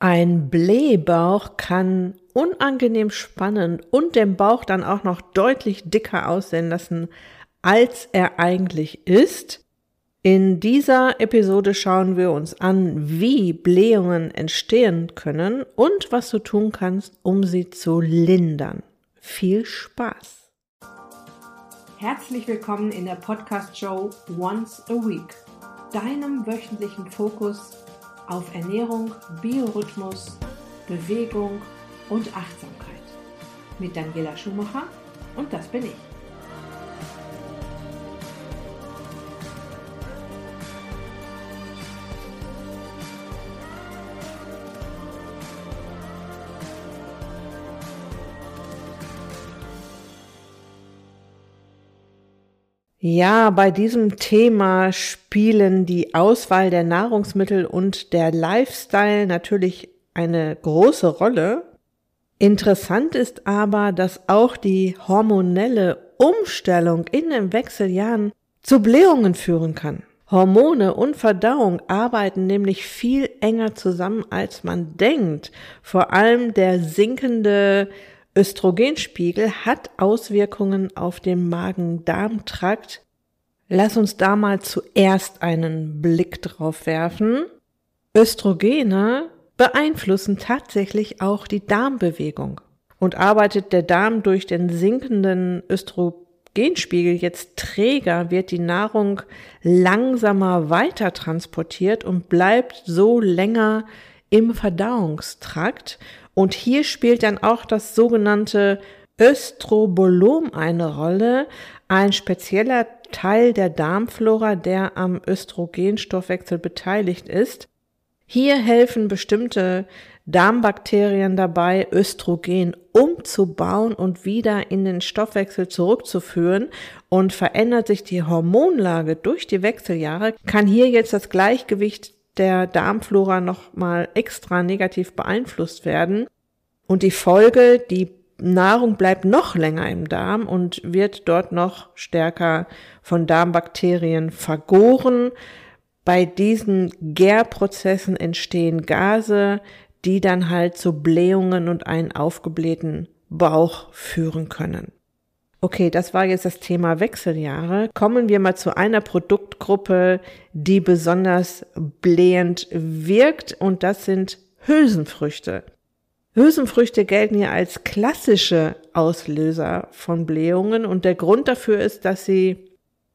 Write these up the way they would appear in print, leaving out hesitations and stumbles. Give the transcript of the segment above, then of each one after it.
Ein Blähbauch kann unangenehm spannen und den Bauch dann auch noch deutlich dicker aussehen lassen, als er eigentlich ist. In dieser Episode schauen wir uns an, wie Blähungen entstehen können und was du tun kannst, um sie zu lindern. Viel Spaß! Herzlich willkommen in der Podcast-Show Once a Week, deinem wöchentlichen Fokus auf Ernährung, Biorhythmus, Bewegung und Achtsamkeit. Mit Daniela Schumacher und das bin ich. Ja, bei diesem Thema spielen die Auswahl der Nahrungsmittel und der Lifestyle natürlich eine große Rolle. Interessant ist aber, dass auch die hormonelle Umstellung in den Wechseljahren zu Blähungen führen kann. Hormone und Verdauung arbeiten nämlich viel enger zusammen, als man denkt. Vor allem der sinkende Östrogenspiegel hat Auswirkungen auf den Magen-Darm-Trakt. Lass uns da mal zuerst einen Blick drauf werfen. Östrogene beeinflussen tatsächlich auch die Darmbewegung. Und arbeitet der Darm durch den sinkenden Östrogenspiegel jetzt träger, wird die Nahrung langsamer weiter transportiert und bleibt so länger im Verdauungstrakt. Und hier spielt dann auch das sogenannte Östrobolom eine Rolle, ein spezieller Teil der Darmflora, der am Östrogenstoffwechsel beteiligt ist. Hier helfen bestimmte Darmbakterien dabei, Östrogen umzubauen und wieder in den Stoffwechsel zurückzuführen. Und verändert sich die Hormonlage durch die Wechseljahre, kann hier jetzt das Gleichgewicht der Darmflora nochmal extra negativ beeinflusst werden. Und die Folge, die Nahrung bleibt noch länger im Darm und wird dort noch stärker von Darmbakterien vergoren. Bei diesen Gärprozessen entstehen Gase, die dann halt zu Blähungen und einen aufgeblähten Bauch führen können. Okay, das war jetzt das Thema Wechseljahre. Kommen wir mal zu einer Produktgruppe, die besonders blähend wirkt, und das sind Hülsenfrüchte. Hülsenfrüchte gelten hier als klassische Auslöser von Blähungen und der Grund dafür ist, dass sie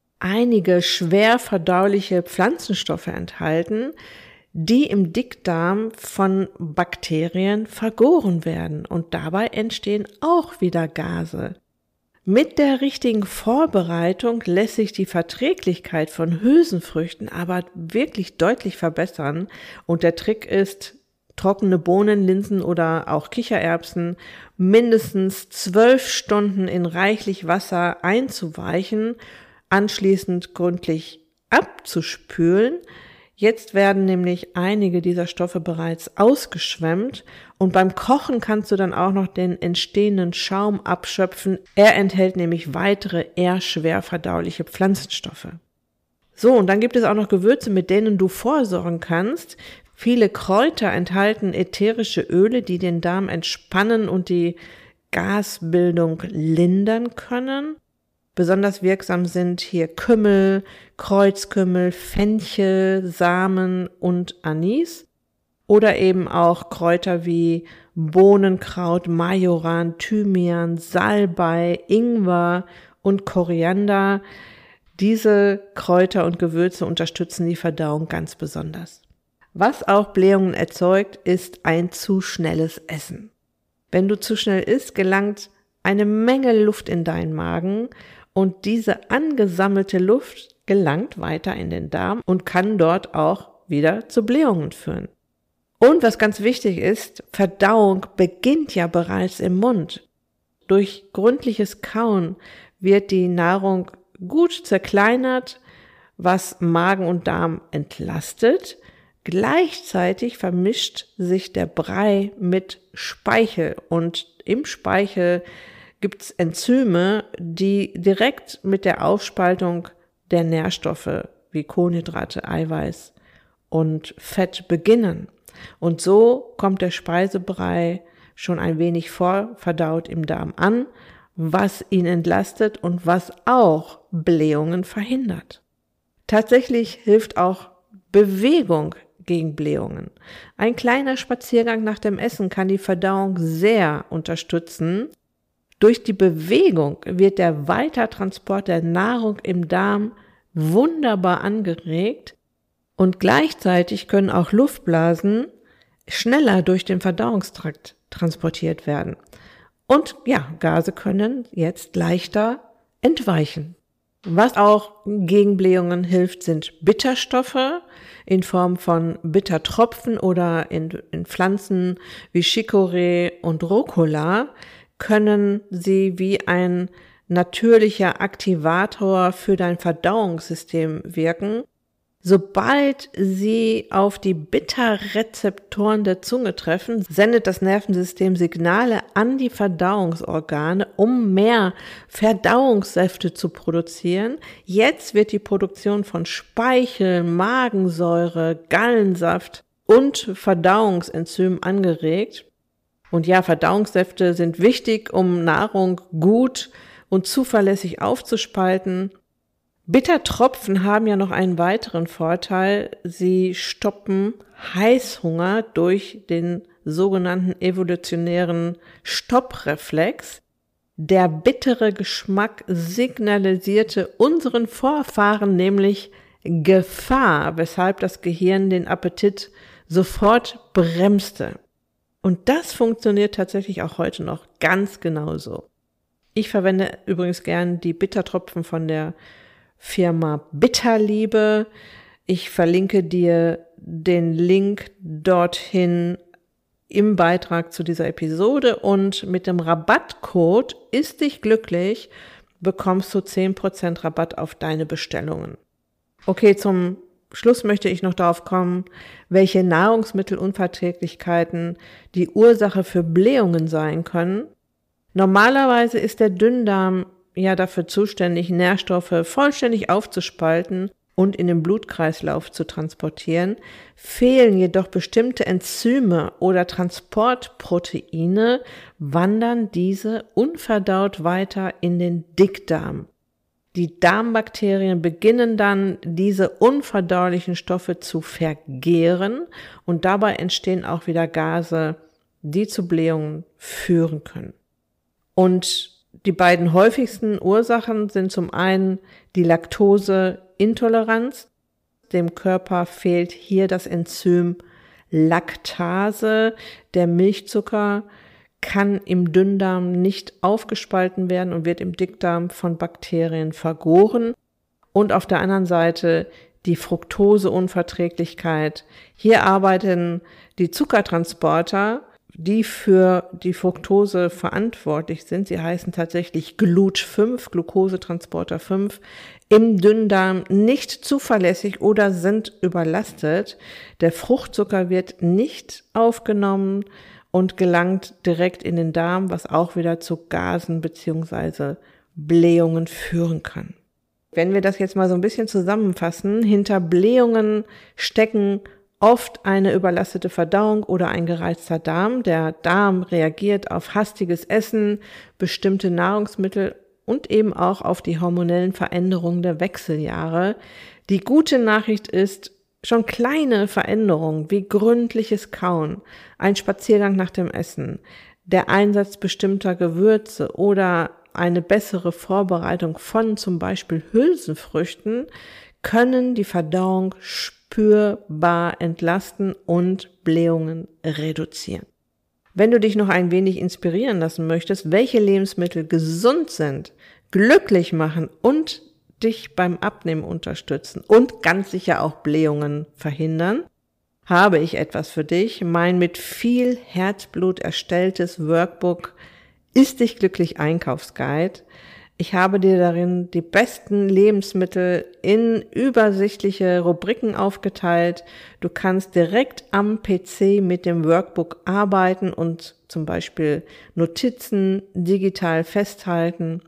einige schwer verdauliche Pflanzenstoffe enthalten, die im Dickdarm von Bakterien vergoren werden und dabei entstehen auch wieder Gase. Mit der richtigen Vorbereitung lässt sich die Verträglichkeit von Hülsenfrüchten aber wirklich deutlich verbessern und der Trick ist, trockene Bohnen, Linsen oder auch Kichererbsen mindestens 12 Stunden in reichlich Wasser einzuweichen, anschließend gründlich abzuspülen. Jetzt werden nämlich einige dieser Stoffe bereits ausgeschwemmt und beim Kochen kannst du dann auch noch den entstehenden Schaum abschöpfen. Er enthält nämlich weitere eher schwer verdauliche Pflanzenstoffe. So, und dann gibt es auch noch Gewürze, mit denen du vorsorgen kannst. Viele Kräuter enthalten ätherische Öle, die den Darm entspannen und die Gasbildung lindern können. Besonders wirksam sind hier Kümmel, Kreuzkümmel, Fenchel, Samen und Anis oder eben auch Kräuter wie Bohnenkraut, Majoran, Thymian, Salbei, Ingwer und Koriander. Diese Kräuter und Gewürze unterstützen die Verdauung ganz besonders. Was auch Blähungen erzeugt, ist ein zu schnelles Essen. Wenn du zu schnell isst, gelangt eine Menge Luft in deinen Magen und diese angesammelte Luft gelangt weiter in den Darm und kann dort auch wieder zu Blähungen führen. Und was ganz wichtig ist, Verdauung beginnt ja bereits im Mund. Durch gründliches Kauen wird die Nahrung gut zerkleinert, was Magen und Darm entlastet. Gleichzeitig vermischt sich der Brei mit Speichel und im Speichel gibt es Enzyme, die direkt mit der Aufspaltung der Nährstoffe wie Kohlenhydrate, Eiweiß und Fett beginnen. Und so kommt der Speisebrei schon ein wenig vorverdaut im Darm an, was ihn entlastet und was auch Blähungen verhindert. Tatsächlich hilft auch Bewegung gegen Blähungen. Ein kleiner Spaziergang nach dem Essen kann die Verdauung sehr unterstützen. Durch die Bewegung wird der Weitertransport der Nahrung im Darm wunderbar angeregt und gleichzeitig können auch Luftblasen schneller durch den Verdauungstrakt transportiert werden. Und ja, Gase können jetzt leichter entweichen. Was auch gegen Blähungen hilft, sind Bitterstoffe in Form von Bittertropfen oder in Pflanzen wie Chicorée und Rucola können sie wie ein natürlicher Aktivator für dein Verdauungssystem wirken. Sobald sie auf die Bitterrezeptoren der Zunge treffen, sendet das Nervensystem Signale an die Verdauungsorgane, um mehr Verdauungssäfte zu produzieren. Jetzt wird die Produktion von Speichel, Magensäure, Gallensaft und Verdauungsenzymen angeregt. Und ja, Verdauungssäfte sind wichtig, um Nahrung gut und zuverlässig aufzuspalten. Bittertropfen haben ja noch einen weiteren Vorteil. Sie stoppen Heißhunger durch den sogenannten evolutionären Stoppreflex. Der bittere Geschmack signalisierte unseren Vorfahren nämlich Gefahr, weshalb das Gehirn den Appetit sofort bremste. Und das funktioniert tatsächlich auch heute noch ganz genauso. Ich verwende übrigens gern die Bittertropfen von der Firma Bitterliebe. Ich verlinke dir den Link dorthin im Beitrag zu dieser Episode und mit dem Rabattcode Ist dich glücklich bekommst du 10% Rabatt auf deine Bestellungen. Okay, zum Schluss möchte ich noch darauf kommen, welche Nahrungsmittelunverträglichkeiten die Ursache für Blähungen sein können. Normalerweise ist der Dünndarm ja dafür zuständig, Nährstoffe vollständig aufzuspalten und in den Blutkreislauf zu transportieren. Fehlen jedoch bestimmte Enzyme oder Transportproteine, wandern diese unverdaut weiter in den Dickdarm. Die Darmbakterien beginnen dann, diese unverdaulichen Stoffe zu vergären und dabei entstehen auch wieder Gase, die zu Blähungen führen können. Und die beiden häufigsten Ursachen sind zum einen die Laktoseintoleranz. Dem Körper fehlt hier das Enzym Laktase. Der Milchzucker kann im Dünndarm nicht aufgespalten werden und wird im Dickdarm von Bakterien vergoren. Und auf der anderen Seite die Fructoseunverträglichkeit. Hier arbeiten die Zuckertransporter, die für die Fructose verantwortlich sind. Sie heißen tatsächlich GLUT5, Glukosetransporter 5, im Dünndarm nicht zuverlässig oder sind überlastet. Der Fruchtzucker wird nicht aufgenommen und gelangt direkt in den Darm, was auch wieder zu Gasen bzw. Blähungen führen kann. Wenn wir das jetzt mal so ein bisschen zusammenfassen, hinter Blähungen stecken oft eine überlastete Verdauung oder ein gereizter Darm. Der Darm reagiert auf hastiges Essen, bestimmte Nahrungsmittel und eben auch auf die hormonellen Veränderungen der Wechseljahre. Die gute Nachricht ist, schon kleine Veränderungen wie gründliches Kauen, ein Spaziergang nach dem Essen, der Einsatz bestimmter Gewürze oder eine bessere Vorbereitung von zum Beispiel Hülsenfrüchten können die Verdauung spürbar entlasten und Blähungen reduzieren. Wenn du dich noch ein wenig inspirieren lassen möchtest, welche Lebensmittel gesund sind, glücklich machen und dich beim Abnehmen unterstützen und ganz sicher auch Blähungen verhindern, habe ich etwas für dich. Mein mit viel Herzblut erstelltes Workbook Ist dich glücklich Einkaufsguide. Ich habe dir darin die besten Lebensmittel in übersichtliche Rubriken aufgeteilt. Du kannst direkt am PC mit dem Workbook arbeiten und zum Beispiel Notizen digital festhalten.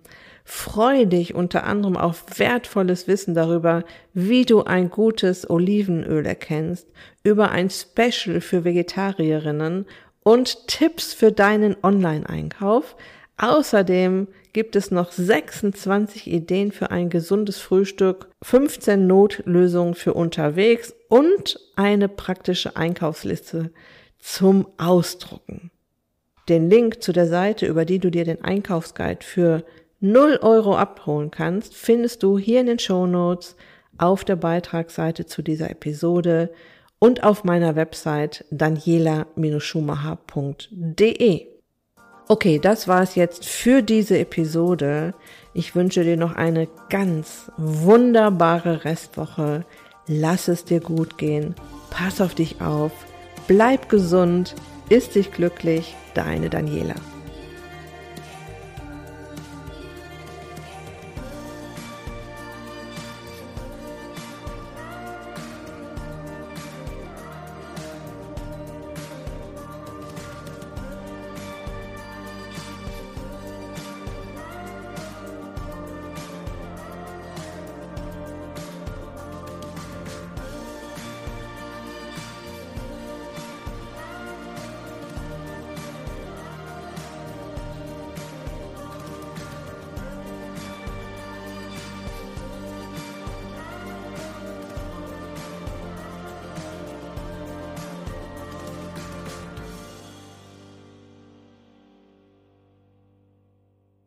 Freu dich unter anderem auf wertvolles Wissen darüber, wie du ein gutes Olivenöl erkennst, über ein Special für Vegetarierinnen und Tipps für deinen Online-Einkauf. Außerdem gibt es noch 26 Ideen für ein gesundes Frühstück, 15 Notlösungen für unterwegs und eine praktische Einkaufsliste zum Ausdrucken. Den Link zu der Seite, über die du dir den Einkaufsguide für 0 € abholen kannst, findest du hier in den Shownotes, auf der Beitragsseite zu dieser Episode und auf meiner Website daniela-schumacher.de. Okay, das war es jetzt für diese Episode. Ich wünsche dir noch eine ganz wunderbare Restwoche. Lass es dir gut gehen. Pass auf dich auf. Bleib gesund. Ist dich glücklich. Deine Daniela.